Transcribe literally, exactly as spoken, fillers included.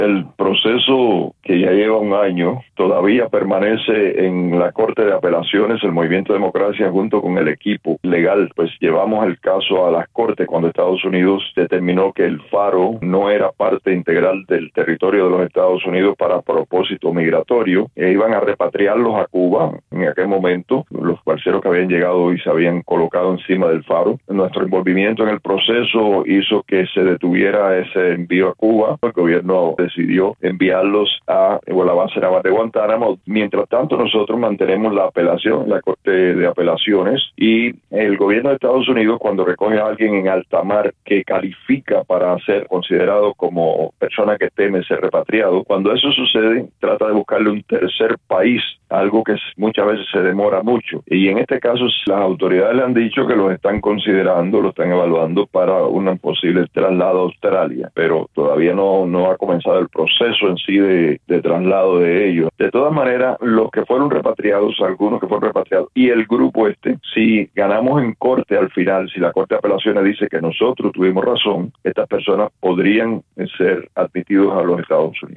El proceso, que ya lleva un año, todavía permanece en la Corte de Apelaciones. El Movimiento Democracia, junto con el equipo legal, pues llevamos el caso a las Cortes cuando Estados Unidos determinó que el Faro no era parte integral del territorio de los Estados Unidos para propósito migratorio, e iban a repatriarlos a Cuba. En aquel momento, los parceros que habían llegado y se habían colocado encima del Faro. Nuestro envolvimiento en el proceso hizo que se detuviera ese envío a Cuba. El gobierno decidió enviarlos a la base naval de Guantánamo. Mientras tanto, nosotros mantenemos la apelación, la Corte de Apelaciones, y el gobierno de Estados Unidos, cuando recoge a alguien en alta mar que califica para ser considerado como persona que teme ser repatriado, cuando eso sucede, trata de buscarle un tercer país, algo que muchas veces se demora mucho. Y en este caso, las autoridades le han dicho que los están considerando, lo están evaluando para un posible traslado a Australia, pero todavía no, no ha comenzado el proceso en sí de, de traslado de ellos. De todas maneras, los que fueron repatriados, algunos que fueron repatriados, y el grupo este, si ganamos en corte al final, si la Corte de Apelaciones dice que nosotros tuvimos razón, estas personas podrían ser admitidos a los Estados Unidos.